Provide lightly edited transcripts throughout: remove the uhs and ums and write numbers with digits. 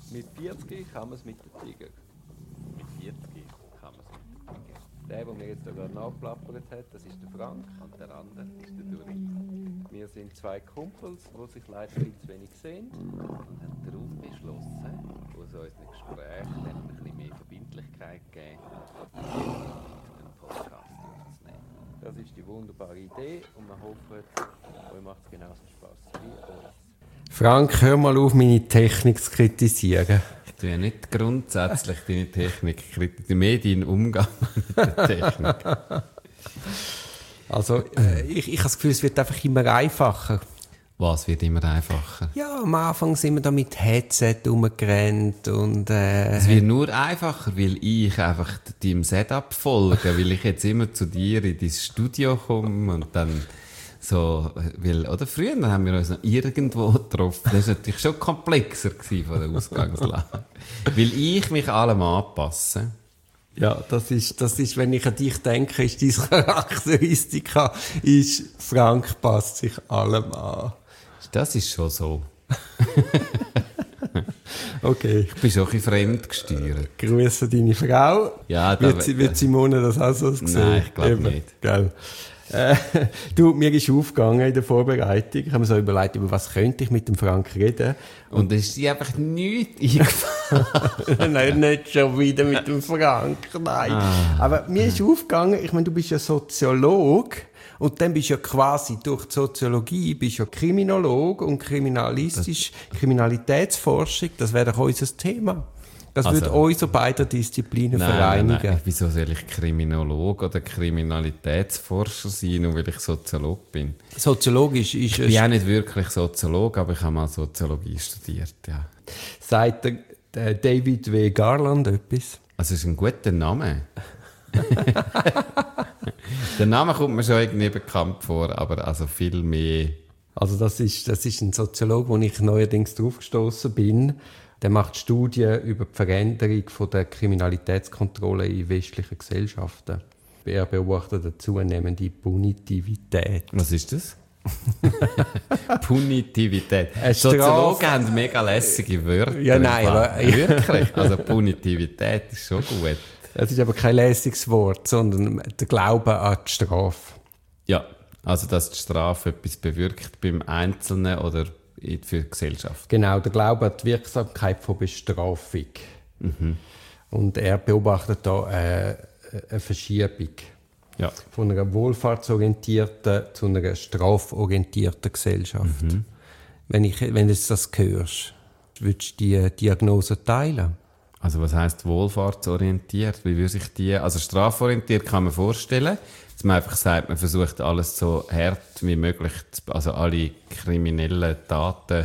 Mit 40 kann man es mit dem Tiger. Mit 40 kann man es mit dem Tiger. Der mir jetzt gerade nachplappert hat, das ist der Frank. Und der andere ist der Duri. Wir sind zwei Kumpels, die sich leider viel zu wenig sehen. Und haben darauf beschlossen, aus unseren Gesprächen dann ein bisschen mehr Verbindlichkeit gegeben, einen Podcast aufzunehmen. Das ist die wunderbare Idee und wir hoffen, euch macht es genauso Spass wie uns. Frank, hör mal auf, meine Technik zu kritisieren. Ich tue ja nicht grundsätzlich deine Technik kritisieren, mehr deinen Umgang mit der Technik. Also, ich habe das Gefühl, es wird einfach immer einfacher. Was wird immer einfacher? Ja, am Anfang sind wir da mit Headset rumgerannt und Es wird nur einfacher, weil ich einfach deinem Setup folge, weil ich jetzt immer zu dir in dein Studio komme und dann so, weil, oder früher haben wir uns noch irgendwo getroffen. Das war natürlich schon komplexer von der Ausgangslage. Weil ich mich allem anpasse. ja, das ist, wenn ich an dich denke, ist deine Charakteristika, ist Frank passt sich allem an. Das ist schon so. Okay. Ich bin schon ein bisschen fremdgesteuert. Grüße deine Frau. Ja, da wird Simone das auch so sehen? Nein, ich glaube nicht. Gell. Du, mir ist aufgegangen in der Vorbereitung. Ich habe mir so überlegt, über was könnte ich mit dem Frank reden. Und es ist dir einfach nichts eingefallen. Nein, nicht schon wieder mit dem Frank, nein. Aber mir ist aufgegangen, ich meine, du bist ja Soziologe und dann bist du ja quasi durch die Soziologie bist ja Kriminologe und Kriminalitätsforschung, das wäre doch unser Thema. Das würde unsere beiden Disziplinen vereinigen. Nein. Wieso soll ich Kriminologe oder Kriminalitätsforscher sein, nur weil ich Soziologe bin? Soziologisch ist ich bin auch nicht wirklich Soziologe, aber ich habe mal Soziologie studiert, ja. Sagt der David W. Garland etwas? Also es ist ein guter Name. Der Name kommt mir schon irgendwie bekannt vor, aber also viel mehr. Also das ist ein Soziologe, wo ich neuerdings drauf gestoßen bin. Der macht Studien über die Veränderung von der Kriminalitätskontrolle in westlichen Gesellschaften. Er beobachtet eine zunehmende Punitivität. Was ist das? Punitivität. Soziologen haben mega lässige Wörter. Ja, nein, aber wirklich. Also Punitivität ist schon gut. Es ist aber kein lässiges Wort, sondern der Glaube an die Strafe. Ja, also dass die Strafe etwas bewirkt beim Einzelnen oder für die Gesellschaft. Genau, der Glaube an die Wirksamkeit von Bestrafung. Mhm. Und er beobachtet da eine Verschiebung. Ja. Von einer wohlfahrtsorientierten zu einer straforientierten Gesellschaft. Mhm. Wenn du das hörst, würdest du die Diagnose teilen? Also was heisst wohlfahrtsorientiert? Wie würde sich die, also straforientiert kann man vorstellen, dass man einfach sagt, man versucht alles so hart wie möglich, also alle kriminellen Taten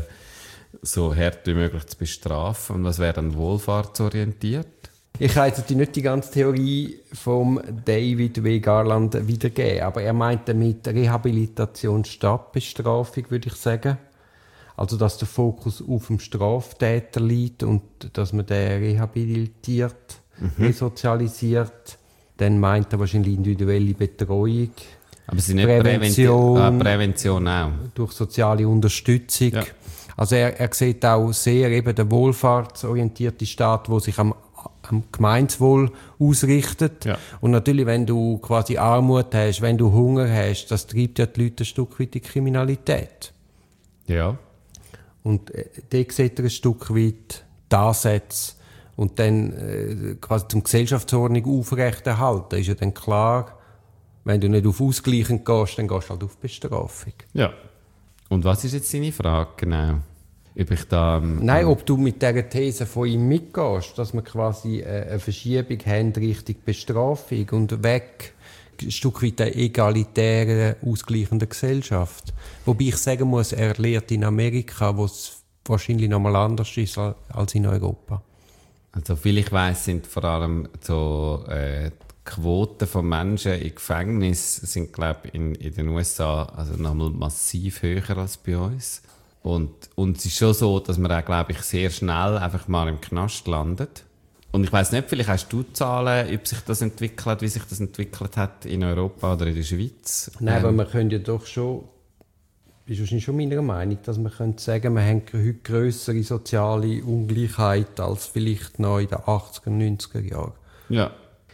so hart wie möglich zu bestrafen. Und was wäre dann wohlfahrtsorientiert? Ich kann jetzt nicht die ganze Theorie vom David W. Garland wiedergeben, aber er meint damit Rehabilitation statt Bestrafung, würde ich sagen. Also, dass der Fokus auf dem Straftäter liegt und dass man den rehabilitiert, resozialisiert. Dann meint er wahrscheinlich individuelle Betreuung. Aber sie nicht Prävention auch. Durch soziale Unterstützung. Ja. Also er sieht auch sehr eben den wohlfahrtsorientierten Staat, der sich am Gemeinwohl ausrichtet. Ja. Und natürlich, wenn du quasi Armut hast, wenn du Hunger hast, das treibt ja die Leute ein Stück weit in die Kriminalität. Ja. Und dort sieht er ein Stück weit die Ansätze und dann quasi zum Gesellschaftsordnung aufrechterhalten. Ist ja dann klar, wenn du nicht auf Ausgleichen gehst, dann gehst du halt auf Bestrafung. Ja. Und was ist jetzt deine Frage genau? Ob ich da... Nein, ob du mit dieser These von ihm mitgehst, dass wir quasi eine Verschiebung haben Richtung Bestrafung und weg ein Stück weit der egalitären, ausgleichenden Gesellschaft. Wobei ich sagen muss, er lehrt in Amerika, wo es wahrscheinlich noch mal anders ist als in Europa. Also viel ich weiss, sind vor allem so die Quoten von Menschen in Gefängnissen sind, glaube ich, in den USA also nochmal massiv höher als bei uns. Und es ist schon so, dass man auch, glaube ich, sehr schnell einfach mal im Knast landet. Und ich weiss nicht, vielleicht hast du Zahlen, ob sich das entwickelt, wie sich das entwickelt hat in Europa oder in der Schweiz? Nein, aber wir können ja doch schon bist wahrscheinlich schon meiner Meinung, dass man könnte sagen, wir haben heute grössere soziale Ungleichheit als vielleicht noch in den 80er, 90er Jahren. Ja.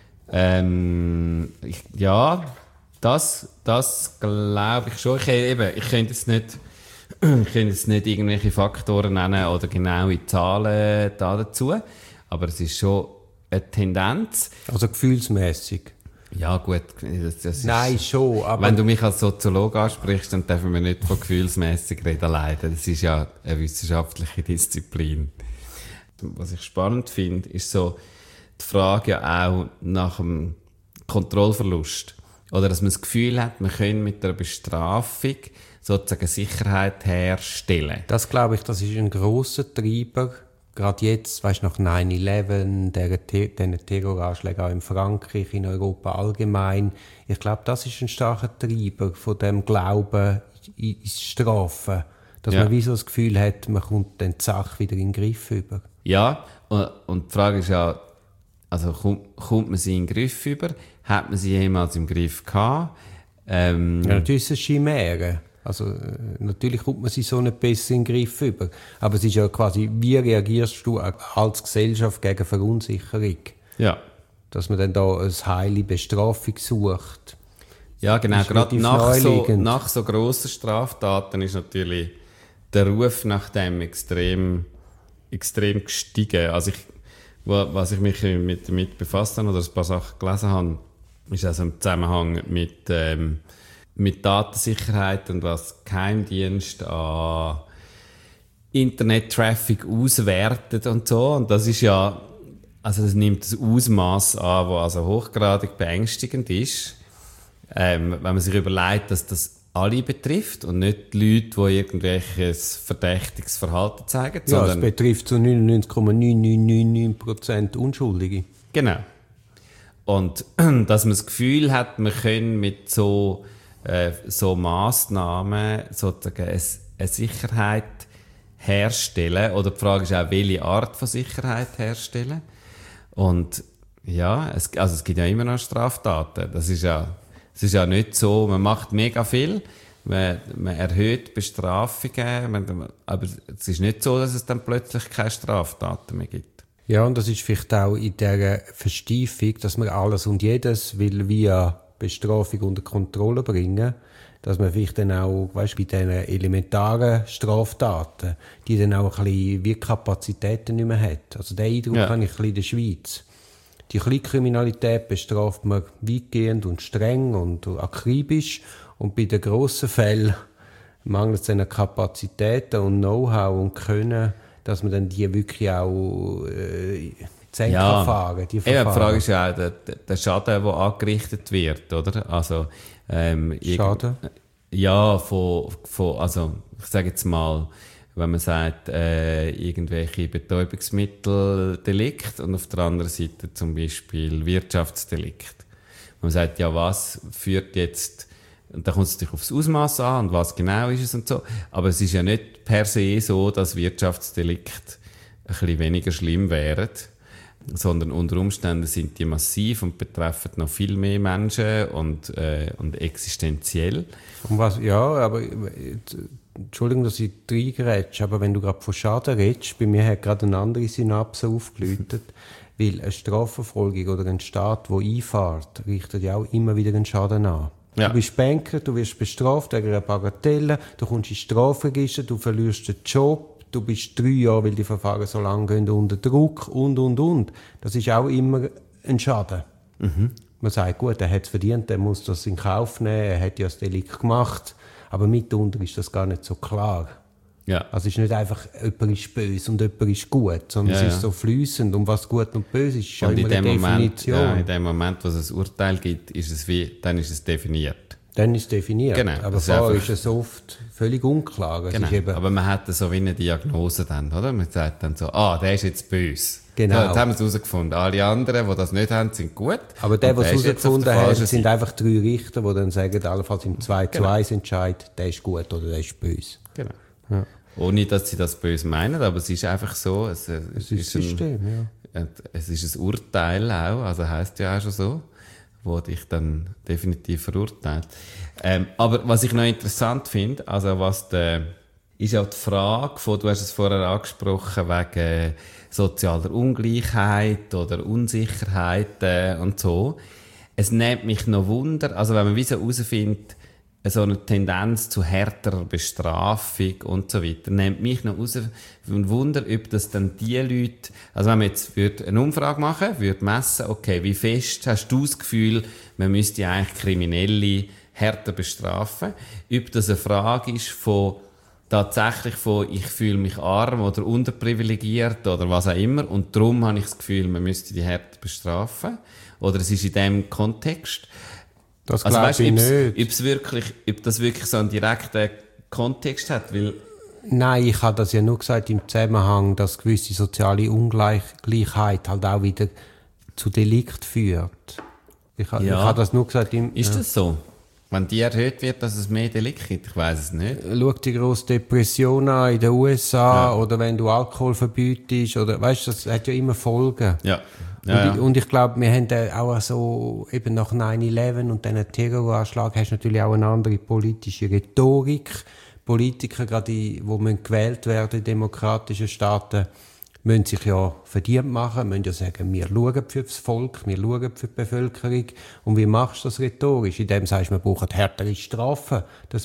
Ja, das glaube ich schon. Ich könnte jetzt nicht irgendwelche Faktoren nennen oder genaue Zahlen dazu, aber es ist schon eine Tendenz. Also gefühlsmässig. Ja gut, das Nein, ist, schon, aber... Wenn du mich als Soziologe ansprichst, dann dürfen wir nicht von gefühlsmässig reden, leider. Das ist ja eine wissenschaftliche Disziplin. Was ich spannend finde, ist so die Frage ja auch nach dem Kontrollverlust. Oder dass man das Gefühl hat, man könne mit der Bestrafung sozusagen Sicherheit herstellen. Das glaube ich, das ist ein grosser Treiber. Gerade jetzt, weißt du, nach 9/11, diesen Terroranschlägen auch in Frankreich, in Europa allgemein. Ich glaube, das ist ein starker Treiber von dem Glauben ins Strafen. Dass man wie so das Gefühl hat, man kommt dann die Sache wieder in den Griff über. Ja, und die Frage ist ja, also kommt man sie in den Griff über? Hat man sie jemals im Griff gehabt? Ja, natürlich ist es eine Chimäre. Also, natürlich kommt man sie so nicht besser in den Griff über. Aber es ist ja quasi, wie reagierst du als Gesellschaft gegen Verunsicherung? Ja. Dass man dann da eine heile Bestrafung sucht. Ja, genau. Gerade nach so grossen Straftaten ist natürlich der Ruf nach dem extrem gestiegen. Also was ich mich damit befasst habe oder ein paar Sachen gelesen habe, ist also im Zusammenhang mit Datensicherheit und was Geheimdienst an Internet-Traffic auswertet und so. Und das ist ja, also das nimmt das Ausmaß an, das also hochgradig beängstigend ist. Wenn man sich überlegt, dass das alle betrifft und nicht die Leute, die irgendwelches verdächtiges Verhalten zeigen. Ja, es betrifft zu 99,9999% Unschuldige. Genau. Und dass man das Gefühl hat, man kann mit so Massnahmen sozusagen eine Sicherheit herstellen. Oder die Frage ist auch, welche Art von Sicherheit herstellen. Und ja, es gibt ja immer noch Straftaten. Es ist ja nicht so, man macht mega viel, man erhöht Bestrafungen, aber es ist nicht so, dass es dann plötzlich keine Straftaten mehr gibt. Ja, und das ist vielleicht auch in dieser Verstiefung, dass man alles und jedes will via Bestrafung unter Kontrolle bringen, dass man vielleicht dann auch, weißt, bei diesen elementaren Straftaten, die dann auch ein bisschen wie Kapazitäten nicht mehr hat. Also den Eindruck habe ich ein bisschen in der Schweiz. Die Kleinkriminalität bestraft man weitgehend und streng und akribisch. Und bei den grossen Fällen mangelt es an Kapazitäten und Know-how und Können, dass man dann die wirklich auch fahren. Die Frage ist ja auch der Schaden, der angerichtet wird, oder? Also, Schaden? Ja, also, ich sage jetzt mal, wenn man sagt, irgendwelche Betäubungsmitteldelikt und auf der anderen Seite zum Beispiel Wirtschaftsdelikt. Man sagt, ja, was führt jetzt, und da kommt es natürlich aufs Ausmaß an und was genau ist es und so, aber es ist ja nicht per se so, dass Wirtschaftsdelikte ein bisschen weniger schlimm wären, sondern unter Umständen sind die massiv und betreffen noch viel mehr Menschen und existenziell. Und was, ja, aber Entschuldigung, dass ich reingrätsche, aber wenn du gerade von Schaden redest, bei mir hat gerade eine andere Synapse aufgeleuchtet, weil eine Strafverfolgung oder ein Staat, der einfährt, richtet ja auch immer wieder einen Schaden an. Ja. Du bist Banker, du wirst bestraft wegen einer Bagatelle, du kommst ins Strafregister, du verlierst den Job, du bist 3 Jahre, weil die Verfahren so lange gehen, unter Druck und. Das ist auch immer ein Schaden. Mhm. Man sagt, gut, er hat es verdient, er muss das in Kauf nehmen, er hat ja das Delikt gemacht. Aber mitunter ist das gar nicht so klar. Ja. Also es ist nicht einfach, jemand ist böse und jemand ist gut, sondern es ist so fließend. Und was gut und böse ist schon immer eine Definition. Ja, in dem Moment, wo es ein Urteil gibt, dann ist es definiert. Dann ist es definiert. Genau. Aber vorher ist es oft völlig unklar. Genau. Aber man hat so wie eine Diagnose dann, oder? Man sagt dann so, der ist jetzt böse. Genau. Ja, jetzt haben wir es herausgefunden. Alle anderen, die das nicht haben, sind gut. Aber die es herausgefunden haben, sind einfach 3 Richter, die dann sagen, allenfalls im 2:1 Entscheid, der ist gut oder der ist böse. Genau. Ja. Ohne, dass sie das böse meinen, aber es ist einfach so. Es ist ein System, ja. Es ist ein Urteil auch, also heisst ja auch schon so. wo dich dann definitiv verurteilt. Aber was ich noch interessant finde, also ist ja die Frage du hast es vorher angesprochen, wegen sozialer Ungleichheit oder Unsicherheit und so. Es nimmt mich noch Wunder, also wenn man wie so herausfindet, so eine Tendenz zu härterer Bestrafung und so weiter, nimmt mich noch Wunder, ob das dann die Leute, also wenn man jetzt eine Umfrage machen würde, messen, okay, wie fest hast du das Gefühl, man müsste eigentlich Kriminelle härter bestrafen, ob das eine Frage ist tatsächlich von ich fühle mich arm oder unterprivilegiert oder was auch immer und darum habe ich das Gefühl, man müsste die härter bestrafen, oder es ist in diesem Kontext. Das glaube ich nicht. Ob das wirklich so einen direkten Kontext hat, weil... Nein, ich habe das ja nur gesagt im Zusammenhang, dass gewisse soziale Ungleichheit halt auch wieder zu Delikt führt. Ich habe das nur gesagt Ist das so? Wenn die erhöht wird, dass es mehr Delikt gibt? Ich weiss es nicht. Schau die grosse Depression an in den USA, oder wenn du Alkohol verbietest, oder, weißt du, das hat ja immer Folgen. Ja. Und ich glaube, wir haben auch so, eben nach 9/11 und diesen Terroranschlag, hast du natürlich auch eine andere politische Rhetorik. Politiker, gerade die gewählt werden in demokratischen Staaten, müssen sich ja verdient machen, müssen ja sagen, wir schauen für das Volk, wir schauen für die Bevölkerung. Und wie machst du das rhetorisch? Indem du sagst, wir brauchen härtere Strafen. Das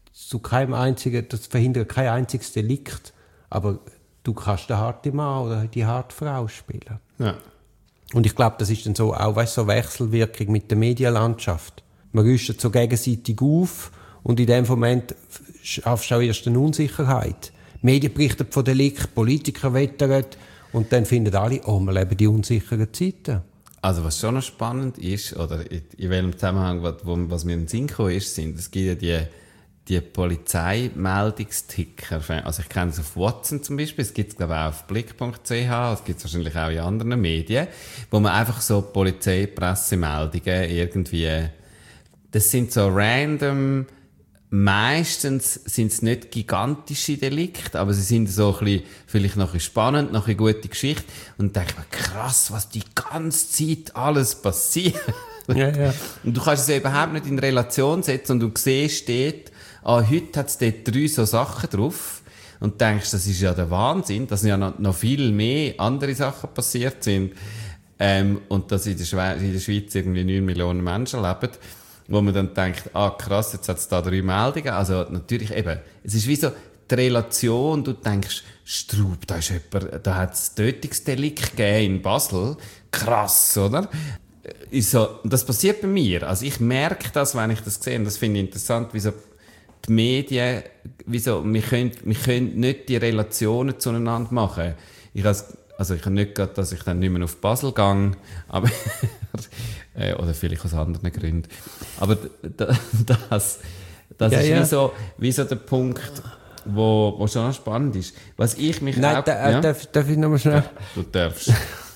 verhindert kein einziges Delikt. Aber du kannst den harten Mann oder die harte Frau spielen. Ja. Und ich glaube, das ist dann so auch, weißt, so Wechselwirkung mit der Medienlandschaft. Man rüstet so gegenseitig auf und in dem Moment schaffst du auch erst eine Unsicherheit. Medien berichten von Delikt, Politiker wettern und dann finden alle, wir leben die unsicheren Zeiten. Also was schon noch spannend ist, oder in welchem Zusammenhang, was mir in den Sinn gekommen ist, es gibt ja die Polizeimeldungsticker. Also ich kenne es auf Watson zum Beispiel, es gibt es glaube ich auch auf blick.ch, es gibt es wahrscheinlich auch in anderen Medien, wo man einfach so Polizeipressemeldungen irgendwie, das sind so random, meistens sind es nicht gigantische Delikte, aber sie sind so ein bisschen, vielleicht noch ein bisschen spannend, noch eine gute Geschichte und denke mir, krass, was die ganze Zeit alles passiert. Ja. Und du kannst es ja überhaupt nicht in Relation setzen und du siehst steht, heute hat es dort 3 so Sachen drauf und denkst, das ist ja der Wahnsinn, dass ja noch viel mehr andere Sachen passiert sind und dass in der Schweiz irgendwie 9 Millionen Menschen leben, wo man dann denkt, krass, jetzt hat es da 3 Meldungen. Also natürlich eben, es ist wie so die Relation, du denkst, Straub, da hat es Tötungsdelikt gegeben in Basel, krass, oder? Das passiert bei mir. Also ich merke das, wenn ich das sehe, und das finde ich interessant, wieso die Medien, wir können nicht die Relationen zueinander machen. Ich habe nicht gerade, dass ich dann nicht mehr auf Basel gehe, aber oder vielleicht aus anderen Gründen. Aber das ist wie so der Punkt, wo schon spannend ist. Was ich mich darf ich nochmal schnell? Du darfst.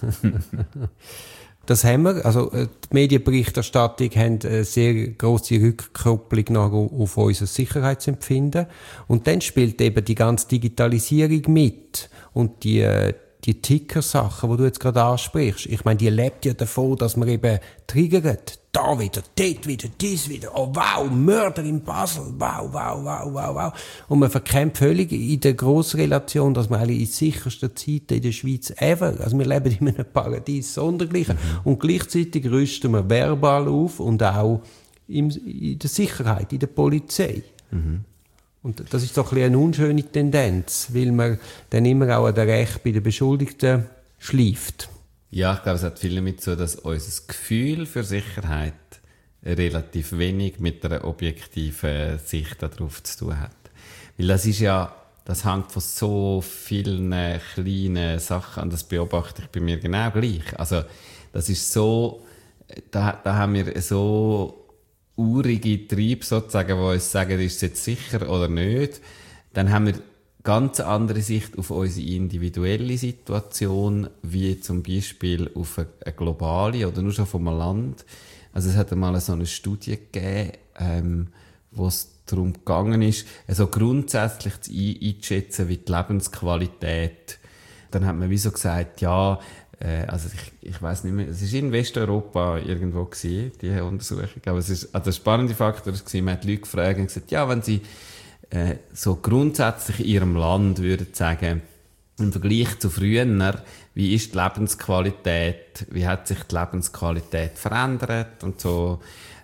Das haben wir. Also, die Medienberichterstattung haben eine sehr grosse Rückkopplung auf unser Sicherheitsempfinden. Und dann spielt eben die ganze Digitalisierung mit. Und die Ticker-Sachen, die du jetzt gerade ansprichst. Ich meine, die lebt ja davon, dass man eben triggert. Da wieder, dort wieder, dies wieder. Oh wow, Mörder in Basel. Wow. Und man verkämpft völlig in der Grossrelation, dass wir alle in sichersten Zeiten in der Schweiz ever, also wir leben in einem Paradies sondergleichen. Und gleichzeitig rüsten wir verbal auf und auch in der Sicherheit, in der Polizei. Und das ist doch eine unschöne Tendenz, weil man dann immer auch an der Recht bei den Beschuldigten schleift. Ja, ich glaube, es hat viel damit zu tun, dass unser Gefühl für Sicherheit relativ wenig mit einer objektiven Sicht darauf zu tun hat. Weil das hängt von so vielen kleinen Sachen an, das beobachte ich bei mir genau gleich. Also, das ist so, da haben wir so urige Triebe sozusagen, die uns sagen, ist es jetzt sicher oder nicht. Dann haben wir ganz andere Sicht auf unsere individuelle Situation, wie zum Beispiel auf eine globale oder nur schon von einem Land. Also es hat einmal so eine Studie gegeben, wo es darum gegangen ist, also grundsätzlich einzuschätzen, wie die Lebensqualität dann hat man wie so gesagt, ja, also ich weiss nicht mehr, es war in Westeuropa irgendwo gewesen, die Untersuchung, aber es ist, also der spannende Faktor war, man hat Leute gefragt und gesagt, ja, wenn sie so grundsätzlich in ihrem Land würden sagen, im Vergleich zu früher, wie ist die Lebensqualität, wie hat sich die Lebensqualität verändert und so.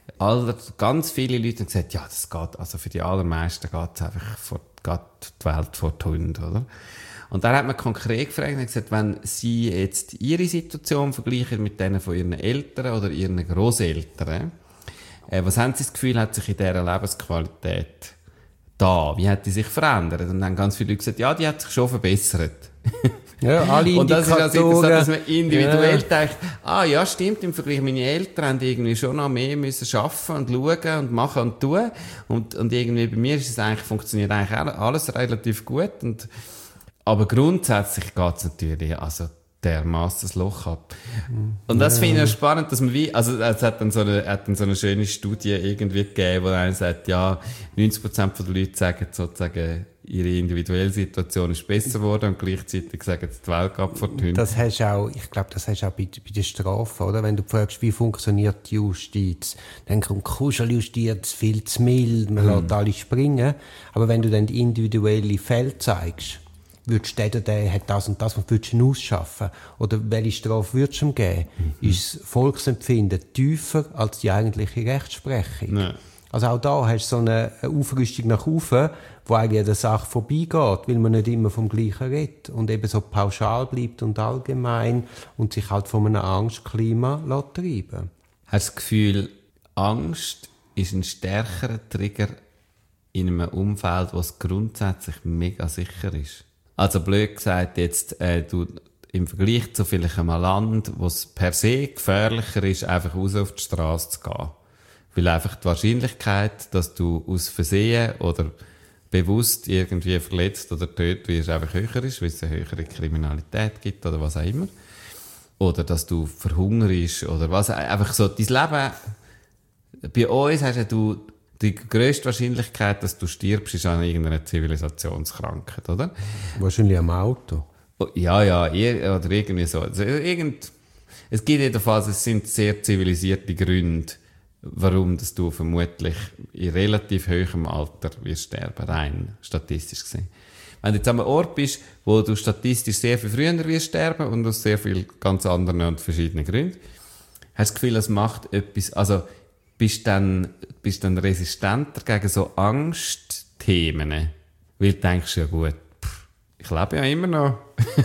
Ganz viele Leute haben gesagt, ja, das geht, also für die allermeisten geht es einfach geht die Welt vor die Hunde, oder? Und da hat man konkret gefragt und gesagt, wenn Sie jetzt Ihre Situation vergleichen mit denen von Ihren Eltern oder Ihren Grosseltern, was haben Sie das Gefühl, hat sich in dieser Lebensqualität wie hat die sich verändert? Und dann haben ganz viele Leute gesagt, ja, die hat sich schon verbessert. Ja, alle Indikatoren. Und das ist also interessant, dass man individuell denkt, ja, stimmt, im Vergleich, meine Eltern haben irgendwie schon noch mehr müssen arbeiten und schauen und machen und tun. Und irgendwie bei mir ist es eigentlich, funktioniert eigentlich alles relativ gut. Aber grundsätzlich geht es natürlich, also dermassen das Loch ab. Und das finde ich spannend, dass man also es hat dann so eine schöne Studie irgendwie gegeben, wo einer sagt, ja, 90% der Leute sagen sozusagen, ihre individuelle Situation ist besser geworden und gleichzeitig sagen sie, die Welt geht vor die Hunde. Das hast auch, ich glaube, das hast du auch bei der Strafe, oder? Wenn du fragst, wie funktioniert die Justiz, dann kommt Kuscheljustiz viel zu mild, man lässt alle springen. Aber wenn du dann die individuellen Fälle zeigst, würdest du der hat das und das, was würdest du ausschaffen? Oder welche Strafe würdest du ihm geben? Ist das Volksempfinden tiefer als die eigentliche Rechtsprechung? Nee. Also auch da hast du so eine Aufrüstung nach oben, wo eigentlich an der Sache vorbeigeht, weil man nicht immer vom Gleichen redet und eben so pauschal bleibt und allgemein und sich halt von einem Angstklima treiben. Hast du das Gefühl, Angst ist ein stärkerer Trigger in einem Umfeld, das grundsätzlich mega sicher ist? Also blöd gesagt, jetzt du im Vergleich zu vielleicht einem Land, wo es per se gefährlicher ist, einfach raus auf die Straße zu gehen. Weil einfach die Wahrscheinlichkeit, dass du aus Versehen oder bewusst irgendwie verletzt oder tötet wirst, einfach höher ist, weil es eine höhere Kriminalität gibt oder was auch immer. Oder dass du verhungerst oder was. Einfach so, dein Leben, bei uns hast du die grösste Wahrscheinlichkeit, dass du stirbst, ist an irgendeiner Zivilisationskrankheit, oder? Wahrscheinlich am Auto. Ja, oder irgendwie so. Also es gibt jedenfalls, es sind sehr zivilisierte Gründe, warum dass du vermutlich in relativ hohem Alter wirst sterben, rein statistisch gesehen. Wenn du jetzt an einem Ort bist, wo du statistisch sehr viel früher wirst sterben und aus sehr vielen ganz anderen und verschiedenen Gründen, hast du das Gefühl, es macht etwas, also bist dann resistenter gegen so Angstthemen, weil du denkst, ja gut, ich lebe ja immer noch.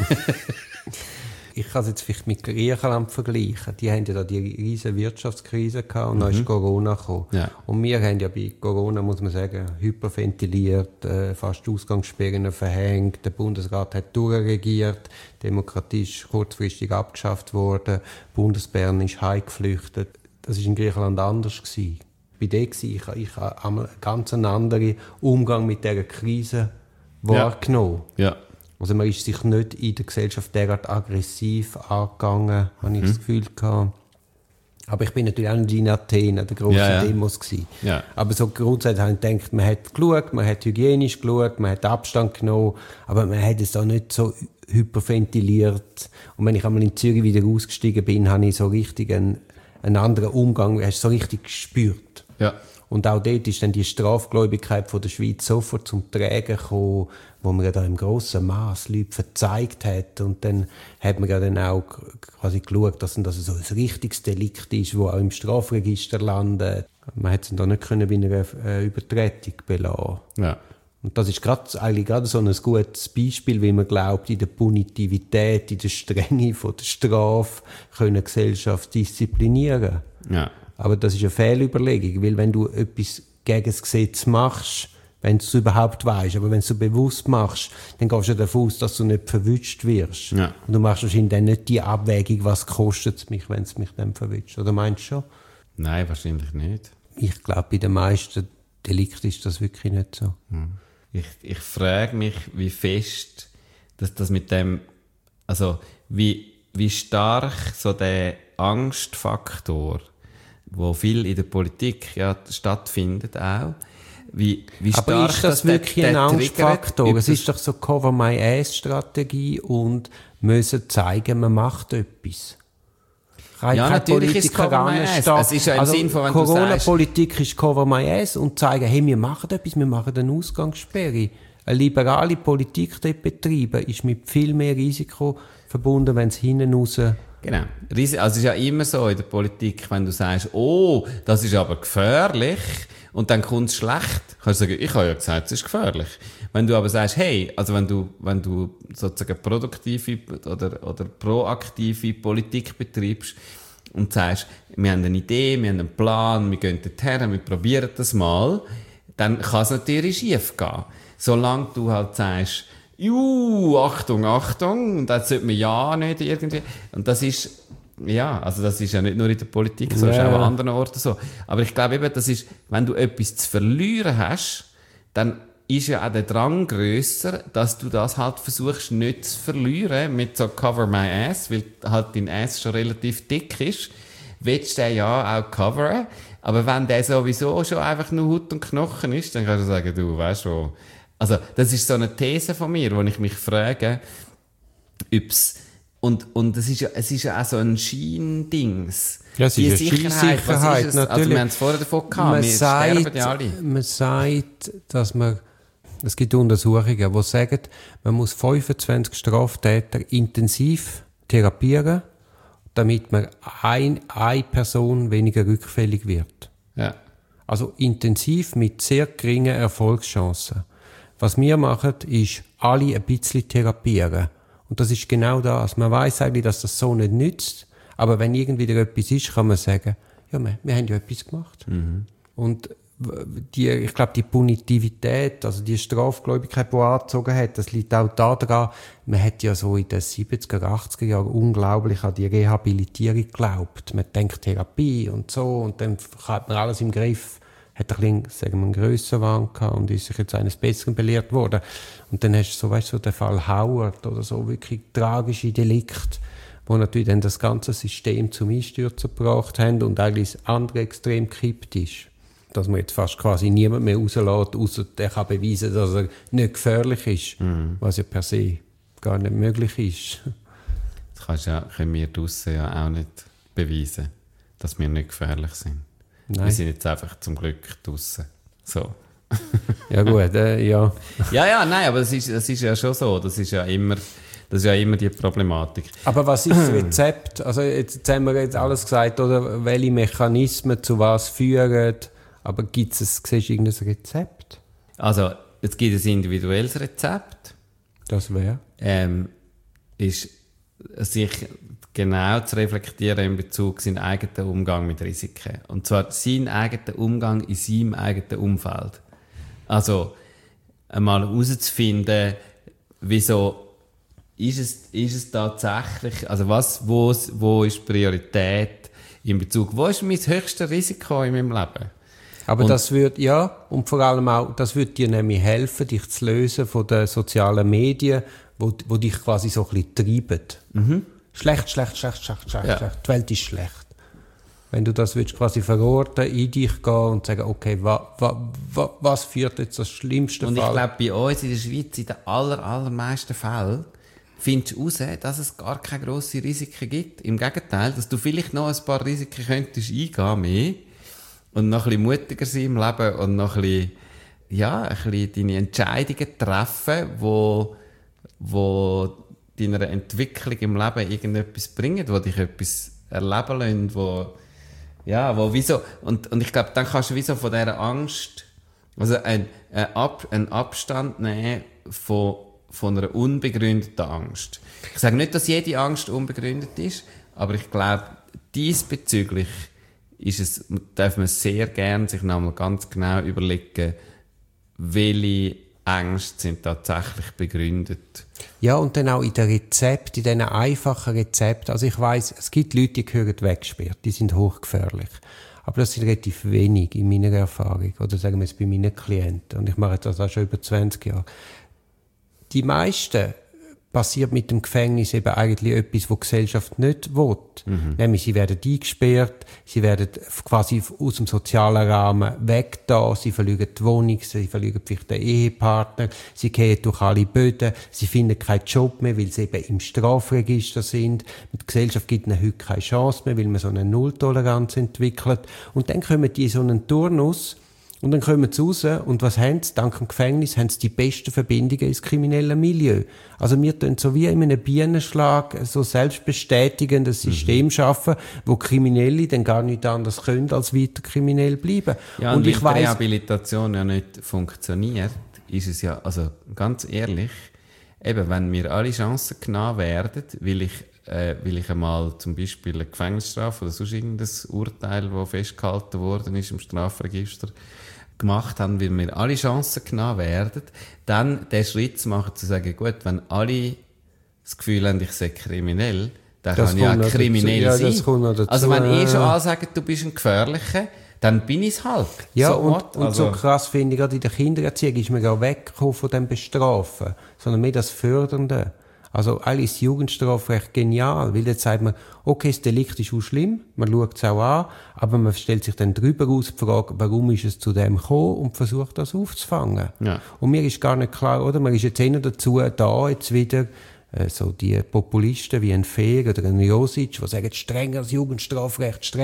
Ich kann es jetzt vielleicht mit Griechenland vergleichen. Die haben ja da die riesige Wirtschaftskrise gehabt und dann ist Corona gekommen. Ja. Und wir haben ja bei Corona, muss man sagen, hyperventiliert, fast Ausgangssperren verhängt. Der Bundesrat hat durchregiert, Demokratie ist kurzfristig abgeschafft worden, Bundesbern ist heimgeflüchtet. Das war in Griechenland anders gewesen. Bei dem ich habe einen ganz anderen Umgang mit dieser Krise wahrgenommen. Ja. Also man ist sich nicht in der Gesellschaft derart aggressiv angegangen, habe ich das Gefühl gehabt. Aber ich bin natürlich auch nicht in Athen an den grossen Demos gewesen. Ja. Aber so grundsätzlich habe ich gedacht, man hat geschaut, man hat hygienisch geschaut, man hat Abstand genommen, aber man hat es da nicht so hyperventiliert. Und wenn ich einmal in Zürich wieder ausgestiegen bin, habe ich so richtig einen anderen Umgang, hast du so richtig gespürt. Ja. Und auch dort ist dann die Strafgläubigkeit von der Schweiz sofort zum Tragen gekommen, wo man ja da im grossen Maß Leute verzeigt hat. Und dann hat man ja dann auch quasi geschaut, dass das so ein richtiges Delikt ist, das auch im Strafregister landet. Man hat es dann da nicht können bei einer Übertretung belassen. Ja. Und das ist eigentlich gerade so ein gutes Beispiel, wie man glaubt, in der Punitivität, in der Strenge von der Strafe können die Gesellschaft disziplinieren. Ja. Aber das ist eine Fehlüberlegung, weil wenn du etwas gegen das Gesetz machst, wenn du es überhaupt weißt, aber wenn du es bewusst machst, dann gehst du davon aus, dass du nicht verwünscht wirst. Ja. Und du machst wahrscheinlich dann nicht die Abwägung, was kostet es mich, wenn es mich dann verwünscht. Oder meinst du schon? Nein, wahrscheinlich nicht. Ich glaube, bei den meisten Delikten ist das wirklich nicht so. Ich frage mich, wie fest, dass das mit dem, also wie stark so der Angstfaktor, wo viel in der Politik ja stattfindet auch, wie stark aber ist das wirklich ein Angstfaktor? Es ist doch so Cover-My-Ass-Strategie und müssen zeigen, man macht etwas. Ja, natürlich ist es Cover-My-Ass. Es ist ja im Sinn von, wenn Corona-Politik ist Cover-My-Ass und zeigen, hey, wir machen etwas, wir machen eine Ausgangssperre. Eine liberale Politik dort betreiben ist mit viel mehr Risiko verbunden, wenn es hinten raus... Genau. Also es ist ja immer so in der Politik, wenn du sagst, oh, das ist aber gefährlich und dann kommt es schlecht, kannst du sagen, ich habe ja gesagt, es ist gefährlich. Wenn du aber sagst, hey, also wenn du sozusagen produktive oder proaktive Politik betreibst und sagst, wir haben eine Idee, wir haben einen Plan, wir gehen dorthin, wir probieren das mal, dann kann es natürlich schief gehen. Solange du halt sagst, Achtung, Achtung, und das sollte man ja nicht irgendwie. Und das ist, ja, also das ist ja nicht nur in der Politik so, das ist auch an anderen Orten so. Aber ich glaube eben, das ist, wenn du etwas zu verlieren hast, dann ist ja auch der Drang grösser, dass du das halt versuchst nicht zu verlieren mit so Cover My Ass, weil halt dein Ass schon relativ dick ist, willst du den ja auch coveren. Aber wenn der sowieso schon einfach nur Haut und Knochen ist, dann kannst du sagen, du weißt schon. Also, das ist so eine These von mir, wo ich mich frage, ob's, und es ist ja auch so ein Scheindings. Ja, es ist eine Sicherheit, natürlich. Also, wir haben es vorher davon gehabt, sterben ja alle. Man sagt, dass es gibt Untersuchungen, die sagen, man muss 25 Straftäter intensiv therapieren, damit man eine Person weniger rückfällig wird. Ja. Also intensiv mit sehr geringen Erfolgschancen. Was wir machen, ist, alle ein bisschen therapieren. Und das ist genau das. Man weiss eigentlich, dass das so nicht nützt. Aber wenn irgendwie wieder etwas ist, kann man sagen, ja, wir haben ja etwas gemacht. Mhm. Und ich glaube, die Punitivität, also die Strafgläubigkeit, die angezogen hat, das liegt auch daran, man hat ja so in den 70er, 80er Jahren unglaublich an die Rehabilitierung geglaubt. Man denkt Therapie und so, und dann hat man alles im Griff. Hat ein bisschen, sagen wir, einen Grössenwahn gehabt und ist sich jetzt eines Besseren belehrt worden. Und dann hast du so, weißt du, den Fall Howard oder so, wirklich tragische Delikte, wo natürlich dann das ganze System zum Einstürzen gebracht haben und eigentlich das andere Extrem gekippt ist. Dass man jetzt fast quasi niemand mehr rauslässt, außer der kann beweisen, dass er nicht gefährlich ist, was ja per se gar nicht möglich ist. Das können wir draussen ja auch nicht beweisen, dass wir nicht gefährlich sind. Nein. Wir sind jetzt einfach zum Glück draussen. So. Ja gut, ja. Ja, nein, aber das ist ja schon so. Das ist ja immer die Problematik. Aber was ist das Rezept? Also jetzt haben wir jetzt alles gesagt, oder welche Mechanismen zu was führen. Aber siehst du irgendein Rezept? Also, es gibt ein individuelles Rezept. Das wäre? Ist sich genau zu reflektieren in Bezug auf seinen eigenen Umgang mit Risiken. Und zwar seinen eigenen Umgang in seinem eigenen Umfeld. Also, einmal herauszufinden, wieso ist es tatsächlich, also wo ist Priorität in Bezug, wo ist mein höchstes Risiko in meinem Leben? Aber das würde, ja, und vor allem auch, das würde dir nämlich helfen, dich zu lösen von den sozialen Medien, wo dich quasi so ein bisschen treiben. Mhm. Schlecht. Ja. Die Welt ist schlecht. Wenn du das willst, quasi verorten, in dich gehen und sagen, okay, was führt jetzt das schlimmste und Fall? Und ich glaube, bei uns in der Schweiz, in den allermeisten Fällen, findest du heraus, dass es gar keine grossen Risiken gibt. Im Gegenteil, dass du vielleicht noch ein paar Risiken könntest eingehen mehr und noch ein bisschen mutiger sein im Leben und noch ein bisschen deine Entscheidungen treffen, wo deiner Entwicklung im Leben irgendetwas bringen, wo dich etwas erleben lassen, wo wieso, und ich glaube, dann kannst du wieso von dieser Angst, also einen Abstand nehmen von einer unbegründeten Angst. Ich sage nicht, dass jede Angst unbegründet ist, aber ich glaube, diesbezüglich darf man sehr gerne sich nochmal ganz genau überlegen, welche Ängste sind tatsächlich begründet. Ja, und dann auch in den Rezepten, in diesen einfachen Rezepten. Also ich weiss, es gibt Leute, die gehören weggesperrt, die sind hochgefährlich. Aber das sind relativ wenig in meiner Erfahrung. Oder sagen wir es bei meinen Klienten. Und ich mache das auch schon über 20 Jahre. Die meisten passiert mit dem Gefängnis eben eigentlich etwas, was die Gesellschaft nicht will. Nämlich, sie werden eingesperrt, sie werden quasi aus dem sozialen Rahmen weg da, sie verlieren die Wohnung, sie verlieren vielleicht den Ehepartner, sie gehen durch alle Böden, sie finden keinen Job mehr, weil sie eben im Strafregister sind. Die Gesellschaft gibt ihnen heute keine Chance mehr, weil man so eine Nulltoleranz entwickelt. Und dann kommen die in so einen Turnus, und dann kommen sie raus, und was haben sie? Dank dem Gefängnis haben sie die besten Verbindungen ins kriminelle Milieu. Also wir tun so wie in einem Bienenschlag so selbstbestätigendes System schaffen, wo Kriminelle dann gar nicht anders können, als weiter kriminell bleiben. Ja, und ich weiss, die Rehabilitation ja nicht funktioniert, ist es ja, also ganz ehrlich, eben, wenn mir alle Chancen genommen werden, will ich einmal zum Beispiel eine Gefängnisstrafe oder sonst irgendein Urteil, das festgehalten worden ist im Strafregister, gemacht haben, weil mir alle Chancen genommen werden, dann den Schritt zu machen, zu sagen, gut, wenn alle das Gefühl haben, ich sei kriminell, dann kann ich auch kriminell sein. Also wenn schon alle sagen, du bist ein Gefährlicher, dann bin ich es halt. Ja, so und so krass finde ich, gerade in der Kindererziehung ist man ja weggekommen von dem Bestrafen, sondern mehr das Fördernde. Also eigentlich ist das Jugendstrafrecht genial, weil jetzt sagt man, okay, das Delikt ist auch schlimm, man schaut es auch an, aber man stellt sich dann drüber aus die Frage, warum ist es zu dem gekommen, und versucht das aufzufangen. Ja. Und mir ist gar nicht klar, oder? Man ist jetzt eher dazu da, jetzt wieder so die Populisten wie ein Fehr oder ein Josic, die sagen, strengeres Jugendstrafrecht.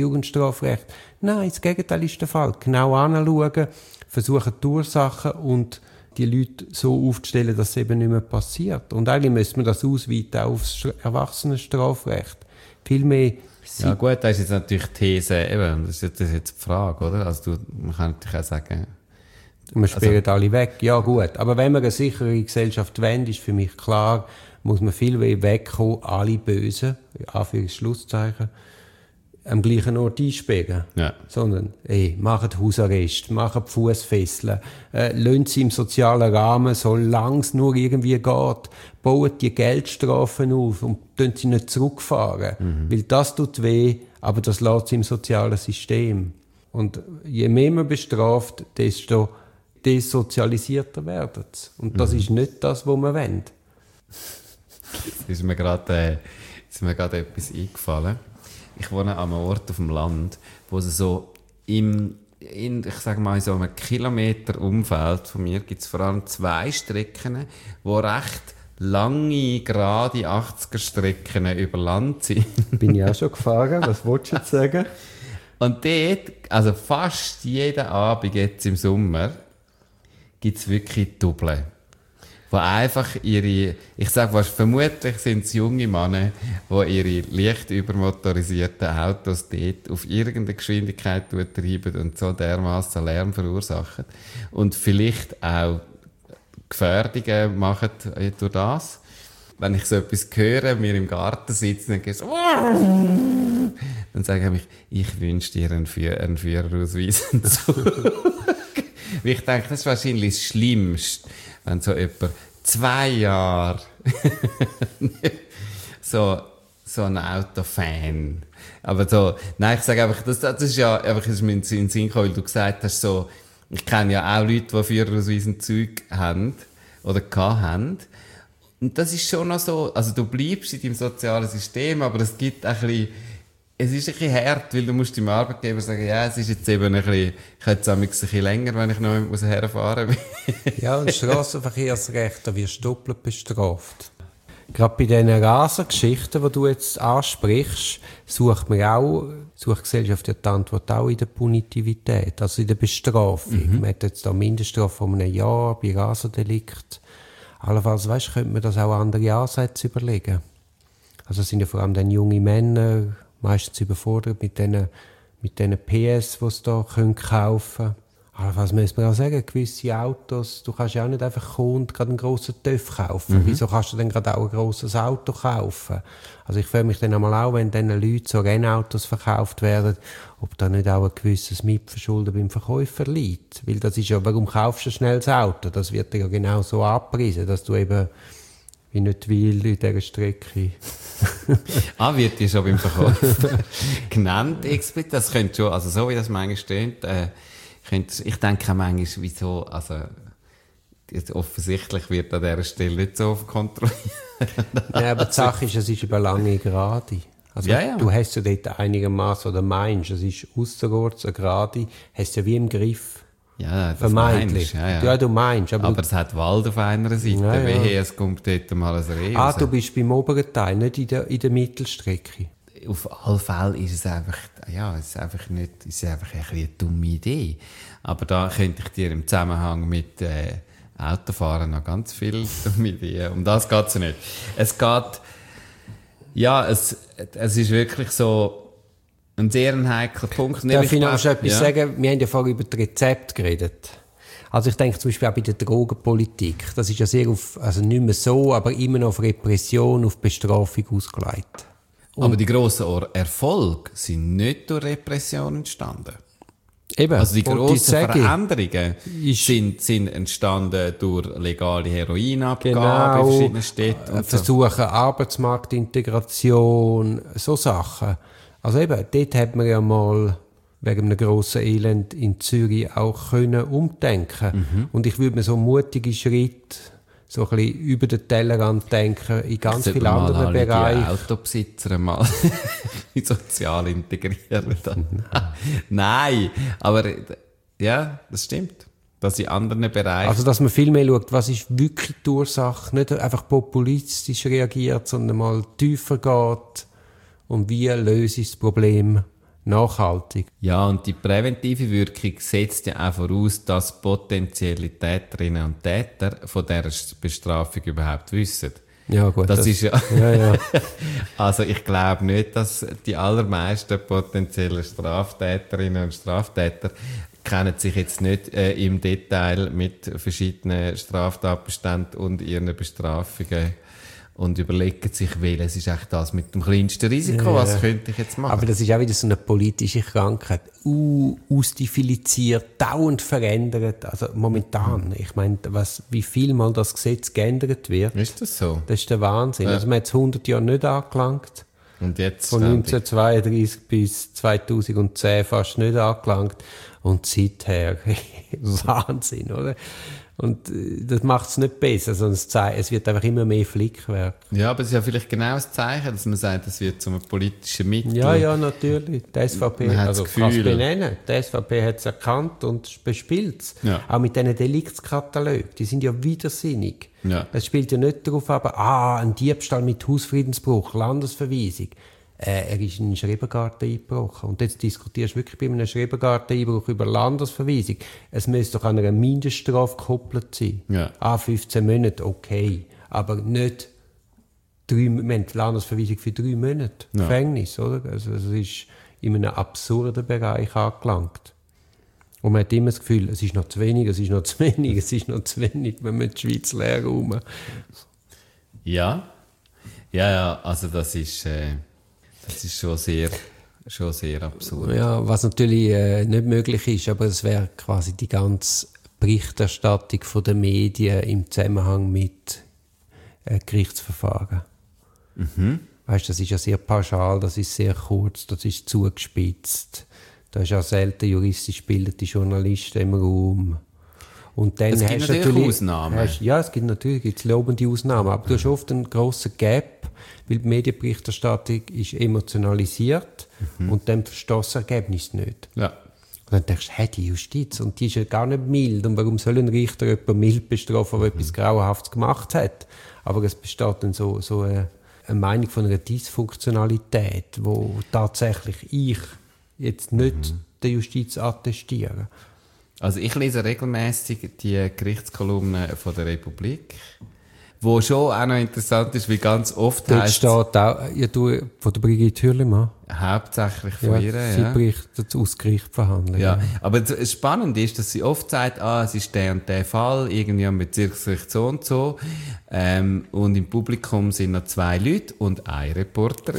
Nein, das Gegenteil ist der Fall. Genau anschauen, versuchen die Ursachen und die Leute so aufzustellen, dass es eben nicht mehr passiert. Und eigentlich müsste man das ausweiten aufs Erwachsenenstrafrecht. Viel mehr. Ja gut, das ist jetzt natürlich die These, eben, das ist jetzt die Frage, oder? Also man kann natürlich auch sagen, wir sperren alle weg. Ja gut, aber wenn wir eine sichere Gesellschaft wollen, ist für mich klar, muss man viel mehr wegkommen, alle Bösen, Anführungs-Schlusszeichen, am gleichen Ort einsperren. Ja. Sondern, macht Hausarrest, macht Fußfesseln, lassen sie im sozialen Rahmen, solange es nur irgendwie geht, bauen die Geldstrafen auf und tun sie nicht zurückfahren. Weil das tut weh, aber das lässt sie im sozialen System. Und je mehr man bestraft, desto desozialisierter werden sie. Und das ist nicht das, was man will. Jetzt ist mir gerade etwas eingefallen. Ich wohne an einem Ort auf dem Land, wo es so ich sage mal, in so einem Kilometer Umfeld von mir gibt es vor allem 2 Strecken, die recht lange, gerade 80er-Strecken über Land sind. Bin ich auch schon gefahren, was wolltest du jetzt sagen? Und dort, also fast jeden Abend jetzt im Sommer, gibt es wirklich Double. Wo einfach vermutlich sind es junge Männer, die ihre leicht übermotorisierten Autos dort auf irgendeine Geschwindigkeit treiben und so dermassen Lärm verursachen. Und vielleicht auch Gefährdungen machen durch das. Wenn ich so etwas höre, wir im Garten sitzen, dann geht's dann sage ich, ich wünsche dir einen Führerausweis. Ich denke, das ist wahrscheinlich das Schlimmste, wenn so etwa 2 Jahre so ein Autofan. Aber so, nein, ich sage einfach, das ist ja einfach, ist mir in den Sinn gekommen, weil du gesagt hast, so, ich kenne ja auch Leute, die Führerausweis und Zeug haben oder hatten. Und das ist schon noch so, also du bleibst in deinem sozialen System, aber es gibt ein bisschen, es ist ein bisschen hart, weil du musst deinem Arbeitgeber sagen, ja, es ist jetzt eben ein bisschen, ich hätte es ein bisschen länger, wenn ich noch herfahren will. Ja, und Strassenverkehrsrecht, da wirst du doppelt bestraft. Gerade bei diesen Rasengeschichten, die du jetzt ansprichst, sucht die Gesellschaft ja die Antwort auch in der Punitivität, also in der Bestrafung. Man hat jetzt da Mindeststrafe von einem Jahr bei Rasendelikt. Allenfalls, könnte man das auch andere Ansätze überlegen. Also es sind ja vor allem dann junge Männer, meistens überfordert mit diesen PS, die sie da kaufen können. Was muss man auch sagen, gewisse Autos, du kannst ja auch nicht einfach kommen und gerade einen grossen TÜV kaufen. Wieso kannst du denn gerade auch ein grosses Auto kaufen? Also ich frage mich dann einmal auch, wenn diesen Leuten so Rennautos verkauft werden, ob da nicht auch ein gewisses Mitverschulden beim Verkäufer liegt. Weil das ist ja, warum kaufst du ein schnelles Auto? Das wird dir ja genau so abgepriesen, dass du eben wie nicht wild in dieser Strecke. Wird die schon beim Verkäufer genannt, explizit? Das könnte schon, also so wie das manchmal steht, ich denke manchmal, wieso, also, jetzt offensichtlich wird an dieser Stelle nicht so kontrolliert. Nein, aber die Sache ist, es ist über lange Gerade. Also Ja. du hast ja dort einigermaßen, oder meinst, es ist ausserorts eine Gerade, hast du ja wie im Griff. Ja, das Vermeintlich. meinst, Ja, du meinst. Aber es hat Wald auf einer Seite. Ja, ja. Wehe, es kommt dort mal ein Reh raus. Du bist beim oberen Teil, nicht in der Mittelstrecke. Auf alle Fälle ist es einfach, es ist einfach eine dumme Idee. Aber da könnte ich dir im Zusammenhang mit Autofahren noch ganz viele dumme Ideen. Um das geht es ja nicht. Es geht, es ist wirklich so ein sehr heikler Punkt. Darf ich noch etwas sagen? Wir haben ja vorhin über das Rezept geredet. Also ich denke zum Beispiel auch bei der Drogenpolitik. Das ist ja sehr also nicht mehr so, aber immer noch auf Repression, auf Bestrafung ausgelegt. Aber die grossen Erfolge sind nicht durch Repression entstanden. Eben. Also die grossen Veränderungen sind entstanden durch legale Heroinabgabe in verschiedenen Städten. Und Versuchen Arbeitsmarktintegration, so Sachen. Also eben, dort hat man ja mal wegen einem grossen Elend in Zürich auch können umdenken. Und ich würde mir so mutige Schritte so ein bisschen über den Tellerrand denken, in ganz vielen anderen Bereichen. Die Autobesitzer mal sozial integrieren. Nein, aber ja, das stimmt. Dass in anderen Bereichen... Also, dass man viel mehr schaut, was ist wirklich die Ursache, nicht einfach populistisch reagiert, sondern mal tiefer geht und wie löse ich das Problem nachhaltig. Ja, und die präventive Wirkung setzt ja auch voraus, dass potenzielle Täterinnen und Täter von dieser Bestrafung überhaupt wissen. Ja, gut. Das ist ja... Ja. Also ich glaube nicht, dass die allermeisten potenziellen Straftäterinnen und Straftäter kennen sich jetzt nicht im Detail mit verschiedenen Straftatbeständen und ihren Bestrafungen und überlegen sich, welches ist eigentlich das mit dem kleinsten Risiko, was könnte ich jetzt machen? Aber das ist auch wieder so eine politische Krankheit. Ausdifferenziert, dauernd verändert. Also momentan, ich meine, wie viel mal das Gesetz geändert wird. Ist das so? Das ist der Wahnsinn. Ja. Also man hat es 100 Jahre nicht angelangt. Und jetzt von 1932 bis 2010 fast nicht angelangt. Und seither, Wahnsinn, oder? Und das macht es nicht besser, sondern es wird einfach immer mehr Flickwerk. Ja, aber es ist ja vielleicht genau das Zeichen, dass man sagt, es wird zu einem politischen Mittel. Ja, natürlich. Die SVP, also kannst du benennen, die SVP hat es erkannt und bespielt es. Ja. Auch mit diesen Deliktskatalogen, die sind ja widersinnig. Ja. Es spielt ja nicht darauf ab, ein Diebstahl mit Hausfriedensbruch, Landesverweisung. Er ist in den Schrebergarten eingebrochen. Und jetzt diskutierst du wirklich bei einem Schrebergarteneinbruch über Landesverweisung. Es müsste doch an einer Mindeststrafe gekoppelt sein. Ja. 15 Monate, okay. Aber nicht wir haben die Landesverweisung für 3 Monate Gefängnis, oder? Also es ist in einem absurden Bereich angelangt. Und man hat immer das Gefühl, es ist noch zu wenig, es ist noch zu wenig, es ist noch zu wenig, wenn man die Schweiz leer rum. Ja, also das ist schon sehr absurd. Ja, was natürlich nicht möglich ist, aber es wäre quasi die ganze Berichterstattung der Medien im Zusammenhang mit Gerichtsverfahren. Mhm. Weißt, das ist ja sehr pauschal, das ist sehr kurz, das ist zugespitzt. Da ist auch selten juristisch gebildete Journalisten im Raum. Und dann es gibt hast natürlich Ausnahmen. Es gibt natürlich lobende Ausnahmen, aber du hast oft einen grossen Gap, weil die Medienberichterstattung ist emotionalisiert und dann verstehst du das Ergebnis nicht. Ja. Und dann denkst du, die Justiz, und die ist ja gar nicht mild. Und warum soll ein Richter jemanden mild bestrafen, der etwas Grauenhaftes gemacht hat? Aber es besteht dann so eine Meinung von einer Dysfunktionalität, wo tatsächlich ich jetzt nicht der Justiz attestiere. Also ich lese regelmäßig die Gerichtskolumnen von der Republik, wo schon auch noch interessant ist, wie ganz oft heisst steht auch, von der Brigitte Hürlimann. Hauptsächlich von ihr, Sie berichtet aus Gerichtsverhandlungen. Ja, aber das Spannende ist, dass sie oft sagt, es ist der und der Fall, irgendwie am Bezirksgericht so und so, und im Publikum sind noch 2 Leute und eine Reporterin.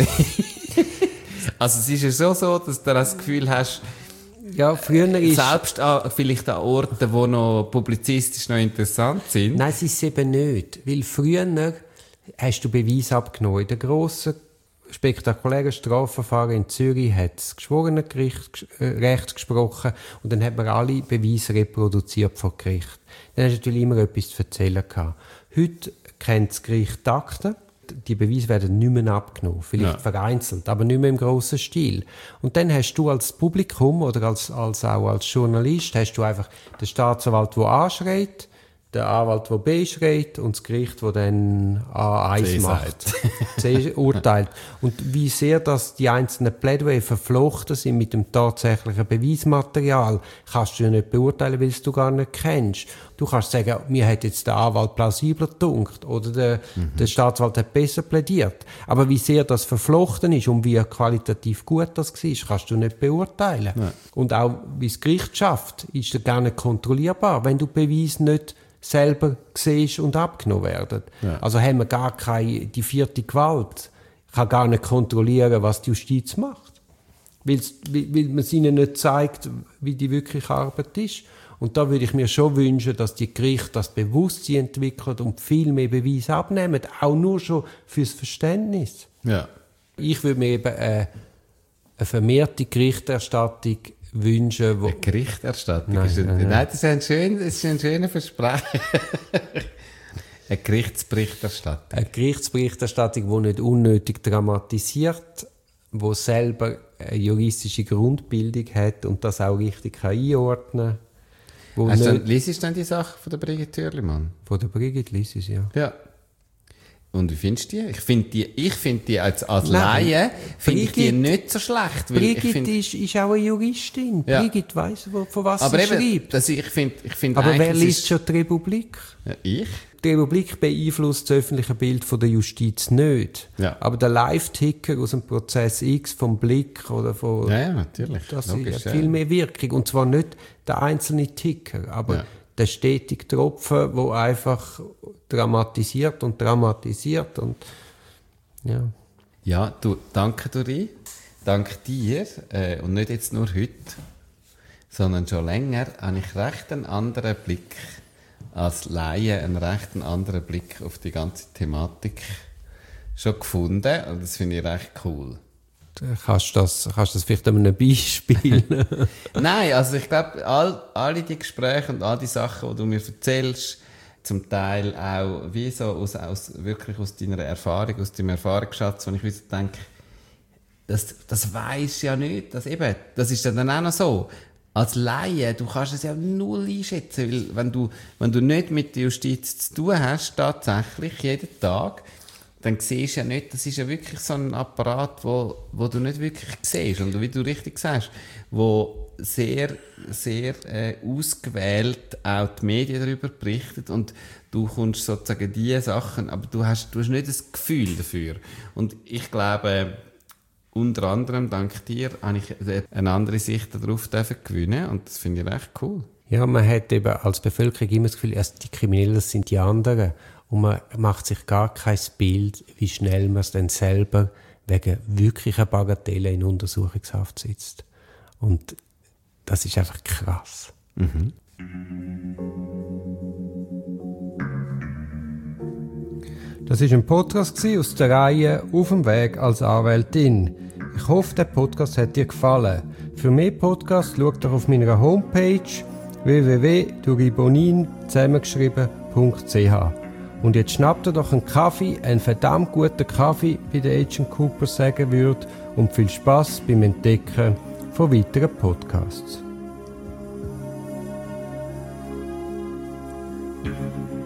Also es ist ja schon so, dass du das Gefühl hast, ja, früher ist... Selbst vielleicht an Orten, die noch publizistisch noch interessant sind. Nein, es ist eben nicht. Weil früher hast du Beweise abgenommen. In den grossen spektakulären Strafverfahren in Zürich hat das Geschworenengericht Recht gesprochen und dann hat man alle Beweise reproduziert vor Gericht. Dann hast du natürlich immer etwas zu erzählen gehabt. Heute kennt das Gericht die Akten. Die Beweise werden nicht mehr abgenommen, vielleicht vereinzelt, aber nicht mehr im grossen Stil. Und dann hast du als Publikum oder auch als Journalist hast du einfach den Staatsanwalt, der anschreit, der Anwalt, der B schreit und das Gericht, das dann A1 macht. C urteilt. Und wie sehr dass die einzelnen Plädoyer verflochten sind mit dem tatsächlichen Beweismaterial, kannst du ja nicht beurteilen, weil du gar nicht kennst. Du kannst sagen, mir hat jetzt der Anwalt plausibler gedunkt oder der Staatsanwalt hat besser plädiert. Aber wie sehr das verflochten ist und wie qualitativ gut das war, kannst du nicht beurteilen. Ja. Und auch wie das Gericht schafft, ist das gar nicht kontrollierbar, wenn du Beweise nicht selber siehst und abgenommen werden. Ja. Also haben wir gar keine, die vierte Gewalt kann gar nicht kontrollieren, was die Justiz macht. Weil man es ihnen nicht zeigt, wie die wirkliche Arbeit ist. Und da würde ich mir schon wünschen, dass die Gerichte das Bewusstsein entwickeln und viel mehr Beweise abnehmen, auch nur schon fürs Verständnis. Ja. Ich würde mir eben eine vermehrte Berichterstattung wünschen. Eine Berichterstattung? Nein, das ist ein schöner Versprechen. Eine Gerichtsberichterstattung. Eine Gerichtsberichterstattung, die nicht unnötig dramatisiert, die selber eine juristische Grundbildung hat und das auch richtig einordnen kann. Liest du dann die Sache von der Brigitte Thürlimann? Von der Brigitte liest ich, ja. Ja. Und wie findest du die? Ich finde die als Laie finde ich die nicht so schlecht. Brigitte ist auch eine Juristin. Ja. Brigitte weiss, von was sie schreibt. Ich find aber wer liest schon die Republik? Ja, ich. Die Republik beeinflusst das öffentliche Bild von der Justiz nicht. Ja. Aber der Live-Ticker aus dem Prozess X vom Blick oder von... Ja, natürlich. Das hat viel mehr Wirkung. Und zwar nicht der einzelne Ticker, aber der stetige Tropfen, der einfach dramatisiert und ja. Ja, danke Dori. Dank dir. Und nicht jetzt nur heute, sondern schon länger, habe ich recht einen anderen Blick als Laie, einen recht anderen Blick auf die ganze Thematik schon gefunden. Und das finde ich recht cool. Kannst du das vielleicht an einem Beispiel? Nein, also ich glaube, alle die Gespräche und all die Sachen, die du mir erzählst, zum Teil auch wie so wirklich aus deiner Erfahrung, aus deinem Erfahrungsschatz, wo ich wieder denke, das weisst ja nicht, das ist dann auch noch so. Als Laie, du kannst es ja null einschätzen, weil wenn du nicht mit der Justiz zu tun hast, tatsächlich, jeden Tag, dann siehst du ja nicht, das ist ja wirklich so ein Apparat, wo du nicht wirklich siehst. Und wie du richtig sagst, wo sehr, sehr ausgewählt auch die Medien darüber berichten und du kommst sozusagen diese Sachen, aber du hast nicht das Gefühl dafür. Und ich glaube, unter anderem dank dir habe ich eine andere Sicht darauf gewinnen und das finde ich recht cool. Ja, man hat eben als Bevölkerung immer das Gefühl, die Kriminellen, das sind die anderen. Und man macht sich gar kein Bild, wie schnell man es dann selber wegen wirklicher Bagatelle in Untersuchungshaft sitzt. Und das ist einfach krass. Mhm. Das war ein Podcast aus der Reihe «Auf dem Weg als Anwältin». Ich hoffe, der Podcast hat dir gefallen. Für mehr Podcasts schau doch auf meiner Homepage www.duribonin zusammengeschrieben.ch. Und jetzt schnapp dir doch einen Kaffee, einen verdammt guten Kaffee, wie der Agent Cooper sagen würde, und viel Spass beim Entdecken von weiteren Podcasts.